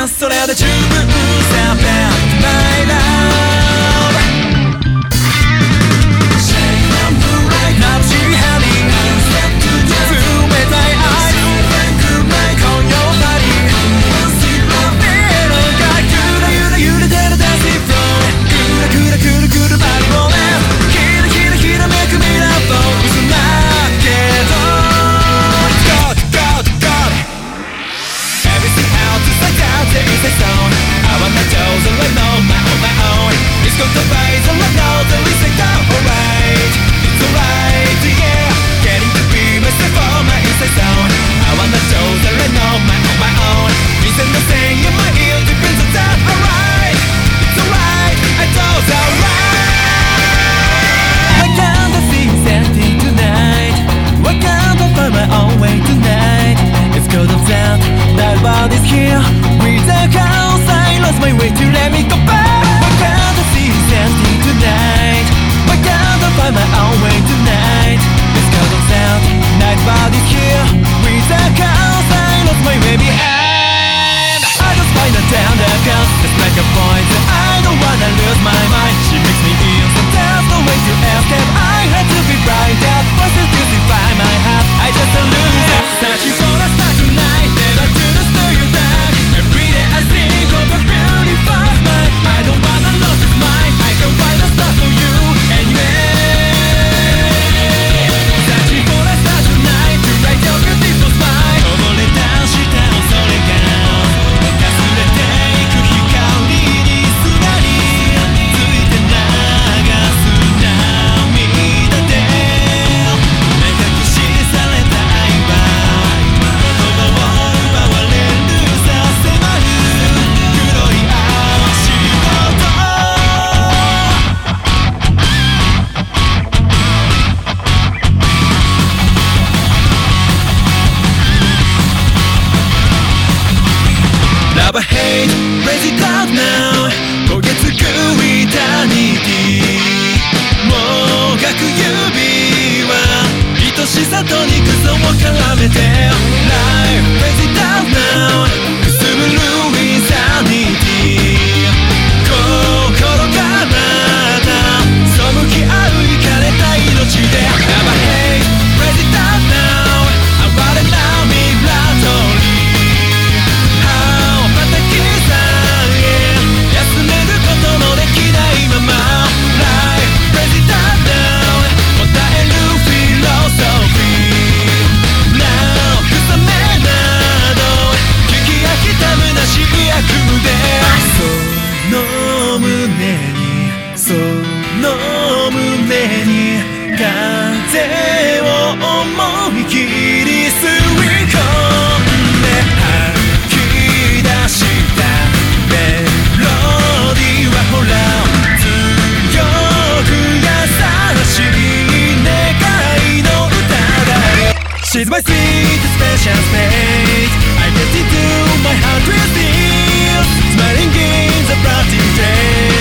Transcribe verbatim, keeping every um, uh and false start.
なそれで十分さ Bend my love Nobody's here without cause I lost my way to let me go back. Why can't I see empty tonight? Why can't I find my own way tonight? It's cause of sound. Nobody's here without cause I lost my way behind. I just find her down the cause it's like a poison. I don't wanna lose my mind. She makes me feel so there's no way to escape. I had to be right out. What's the truth to find my heart? I just a loser. Searching for a star tonight. Never to the story you back. Every day I think of a beautiful mind. I don't wanna lose this mind. I can find a star for you anyway. Searching for a star tonight to write your beautiful smile. こぼれ出した恐れがかすれていく光にすがりついて流す涙で目隠しされた愛は言葉を奪われるさ迫る黒い足音Love hate crazy love now 焦げつくイタニティもがく指は愛しさと憎さを絡めて Life crazy love now くすぶるインサニティ心がまた背き合うイカれた命で Love hate crazy love now 哀れなミラトリーその胸に風を思い切り吸い込んで吐き出したメロディーはほら強く優しい願いの歌だ She's my sweet special space I get into my heart with this Smiling in the bright day